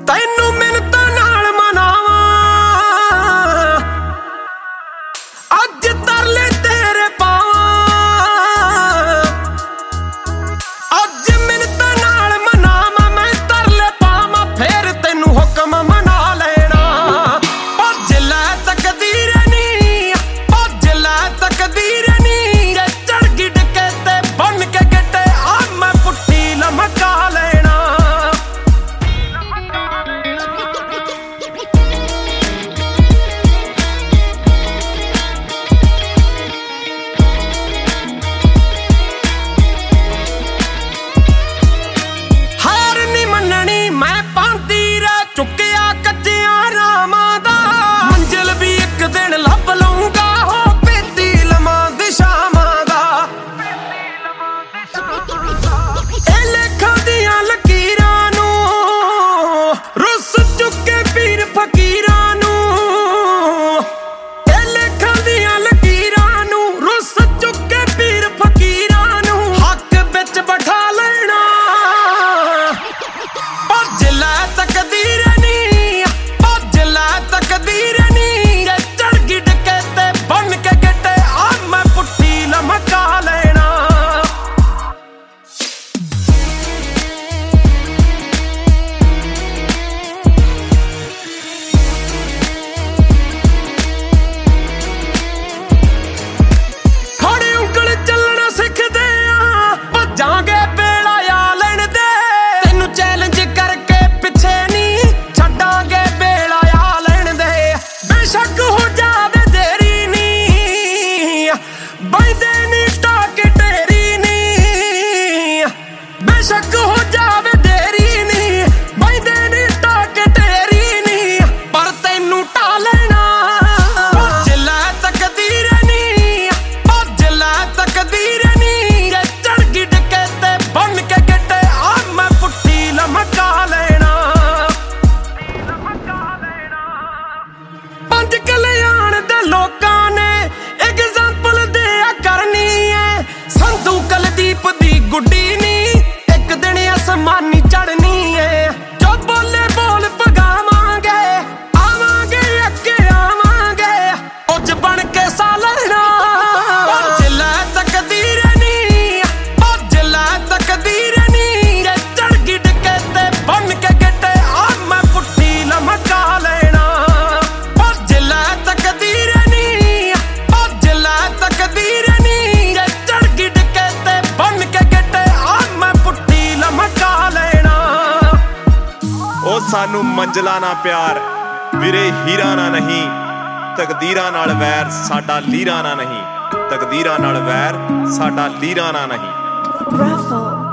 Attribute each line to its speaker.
Speaker 1: ਤੈਨੂੰ ਮਿੰਨਤਾਂ ਨਾਲ ਮਨਾਵਾਂ ਅੱਜ ਤਰਲੇ ਤੇਰੇ ਪਾਵਾਂ। ਅੱਜ ਮਿੰਨਤਾਂ ਨਾਲ ਮਨਾਵਾਂ ਮੈਂ ਤਰਲੇ ਪਾਵਾਂ ਫੇਰ ਤੈਨੂੰ ਹੁਕਮ ਮਨਾ ਲੈਣਾ। ਭੱਜ ਲੈ ਤਕਦੀਰ ਨੀ, ਭੱਜ ਲੈ ਤਕਦੀਰ ਨੀ, ਜੇ ਚੜ ਗਈ ਡਿੱਕੇ ਤੇ ਬਣ ਕੇ ਗਿੱਟੇ ਆ ਮੈਂ ਪੁੱਠੀ ਲਮਕਾ ਲੈਣਾ। ਚੁੱਕਿਆ ਕੱਚਿਆਂ ਰਾਮਾਂ ਦਾ ਮੰਜ਼ਿਲ ਵੀ ਇੱਕ ਦਿਨ ਲੱਭ ਲਊਂਗਾ ਹੋ ਪੇਤੀ ਲਮਾਂ ਦਿਸ਼ਾਵਾਂ ਦਾ। ਇਹ ਲੇਖਾਂ ਦੀਆਂ ਲਕੀਰਾਂ ਨੂੰ ਰੁੱਸ ਚੁੱਕੇ ਪੀਰ ਫਕੀਰਾਂ ਨੂੰ। ਇਹ ਲੇਖਾਂ ਦੀਆਂ ਲਕੀਰਾਂ ਨੂੰ ਰੁੱਸ ਚੁੱਕੇ ਪੀਰ ਫਕੀਰਾਂ ਨੂੰ ਹੱਕ ਵਿੱਚ ਬਿਠਾ ਲੈਣਾ। ਭੱਜ ਲੈ ਤਕਦੀਰ ਸ਼ੱਕ ਹੋ ਜਾਵੇ ਤੇਰੀ ਨੀ ਬੈਂਦੇ ਨੀ ਟਾਕ ਤੇਰੀ ਨੀ ਪਰ ਤੈਨੂੰ ਢਾ ਲੈਣਾ। ਭੱਜ ਲੈ ਤਕਦੀਰ ਨੀ, ਭੱਜ ਲੈ ਤਕਦੀਰ ਨੀ, ਜੇ ਚੜ ਗਈ ਡਿੱਕੇ ਤੇ ਬਣ ਕੇ ਗਿੱਟੇ ਆ ਮੈਂ ਪੁੱਠੀ ਲਮਕਾ ਲੈਣਾ। ਪੰਜ ਕਲਿਆਣ ਦੇ ਲੋਕਾਂ ਨੇ ਐਗਜ਼ਾਮਪਲ ਦਿਆ ਕਰਨੀ ਏ। ਸੰਧੂ ਕੁਲਦੀਪ ਦੀ ਗੁੱਡੀ ਨੀ ਅਸਮਾਨੀ ਚੜਨੀ ਏ। ਜੋ ਬੋਲੇ ਬੋਲ ਪਗਾਵਾਂਗੇ ਆਵਾਂਗੇ ਅੱਗੇ ਆਵਾਂਗੇ ਉੱਜ ਬਣ ਕੇ ਸਾ ਲੈਣਾ। ਭੱਜ ਲੈ ਤਕਦੀਰ ਨੀ, ਭੱਜ ਲੈ ਤਕਦੀਰ ਨੀ, ਜੇ ਚੜ ਗਈ ਡਿੱਕੇ ਤੇ ਬਣ ਕੇ ਗਿੱਟੇ ਆ ਮੈਂ ਪੁੱਠੀ ਲਮਕਾ ਲੈਣਾ। ਭੱਜ ਲੈ ਤਕਦੀਰ ਨੀ, ਭੱਜ ਲੈ ਤਕਦੀਰ ਨੀ, ਜੇ ਚੜ ਗਈ ਡਿੱਕੇ ਤੇ ਬਣ ਕੇ ਗਿੱਟੇ ਆ ਮੈਂ ਪੁੱਠੀ ਲਮਕਾ ਲੈਣਾ।
Speaker 2: ਉਹ ਸਾਨੂੰ ਮੰਜ਼ਲਾਂ ਨਾਲ ਪਿਆਰ ਵੀਰੇ ਹੀਰਾਂ ਨਾਲ ਨਹੀਂ, ਤਕਦੀਰਾਂ ਨਾਲ ਵੈਰ ਸਾਡਾ ਲੀਰਾਂ ਨਾਲ ਨਹੀਂ, ਤਕਦੀਰਾਂ ਨਾਲ ਵੈਰ ਸਾਡਾ ਲੀਰਾਂ ਨਾਲ ਨਹੀਂ।